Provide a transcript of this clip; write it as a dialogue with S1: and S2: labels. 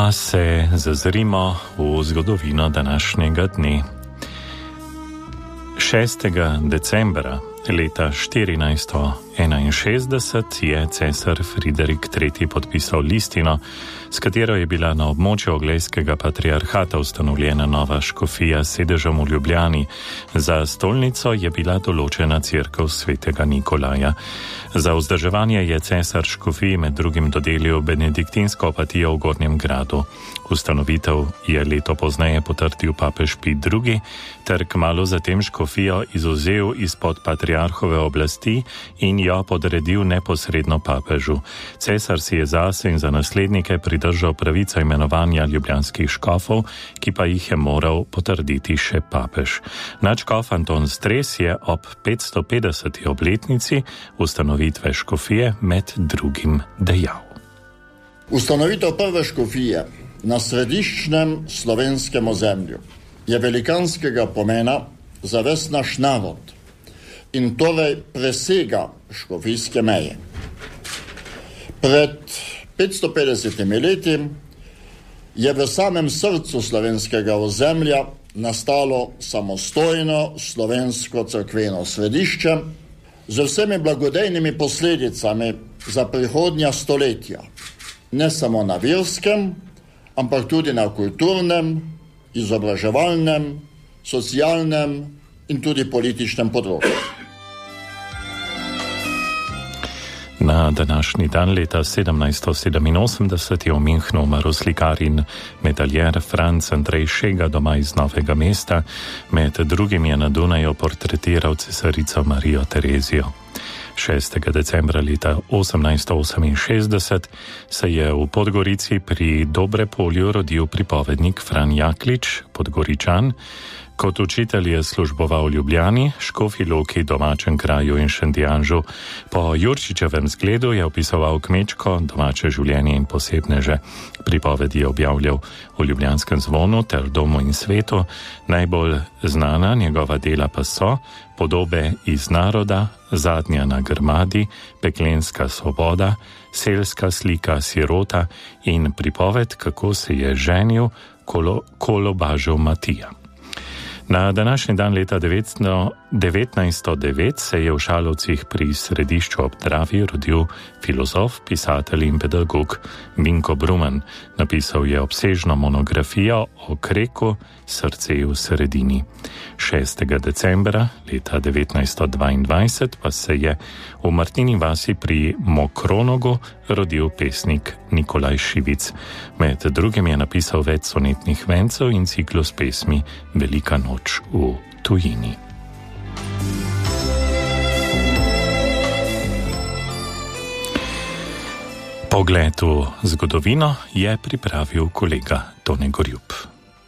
S1: Pa se zazrimo v zgodovino današnjega dne. 6. decembra leta 1461 je cesar Friderik III. Podpisal listino, s katero je bila na območju Oglejskega patriarhata ustanovljena nova škofija s sedežem v Ljubljani. Za stolnico je bila določena cerkev svetega Nikolaja. Za vzdrževanje je cesar škofiji med drugim dodelil benediktinsko opatijo v Gornjem gradu. Ustanovitev je leto pozneje potrdil papež Pij II. Ter kmalu zatem škofijo izvzel izpod patriarhove oblasti in jo podredil neposredno papežu. Cesar si je zase in za naslednike pridržal pravico imenovanja ljubljanskih škofov, ki pa jih je moral potrditi še papež. Nadškof Anton Stres je ob 550. obletnici ustanovitve škofije med drugim dejal.
S2: Ustanovitev prve škofije na središčnem slovenskem ozemlju je velikanskega pomena za ves naš narod in torej presega škofijske meje. Pred 550 leti je v samem srcu slovenskega ozemlja nastalo samostojno slovensko cerkveno središče z vsemi blagodejnimi posledicami za prihodnja stoletja, ne samo na verskem, ampak tudi na kulturnem, izobraževalnem, socialnem in tudi političnem področju.
S1: Na današnji dan leta 1787 je v Münchnu umrl slikar in medaljer Franc Andrej Šega, doma iz Novega mesta. Med drugim je na Dunaju portretiral cesarico Marijo Terezijo. 6. decembra leta 1868 se je v Podgorici pri Dobrepolju rodil pripovednik Fran Jaklič, Podgoričan. Kot učitelj je služboval v Ljubljani, Škofji Loki, domačem kraju in Šentjanžu. Po Jurčičevem zgledu je opisoval kmečko, domače življenje in posebneže. Pripovedi je objavljal v Ljubljanskem zvonu ter Domu in svetu. Najbolj znana njegova dela pa so Podobe iz naroda, Zadnja na grmadi, Peklenska svoboda, Selska slika sirota in pripoved, kako se je ženil kolobažev Matija. Na današnji dan leta 1909 se je v Šalovcih pri Središču ob Dravi rodil filozof, pisatelj in pedagog Vinko Brumen. Napisal je obsežno monografijo o kreku Srce v sredini. 6. decembra leta 1922 pa se je v Martini vasi pri Mokronogu rodil pesnik Nikolaj Šivic. Med drugim je napisal več sonetnih vencev in ciklus pesmi Velika noč v tujini. Pogled v zgodovino je pripravil kolega Tone Gorjup.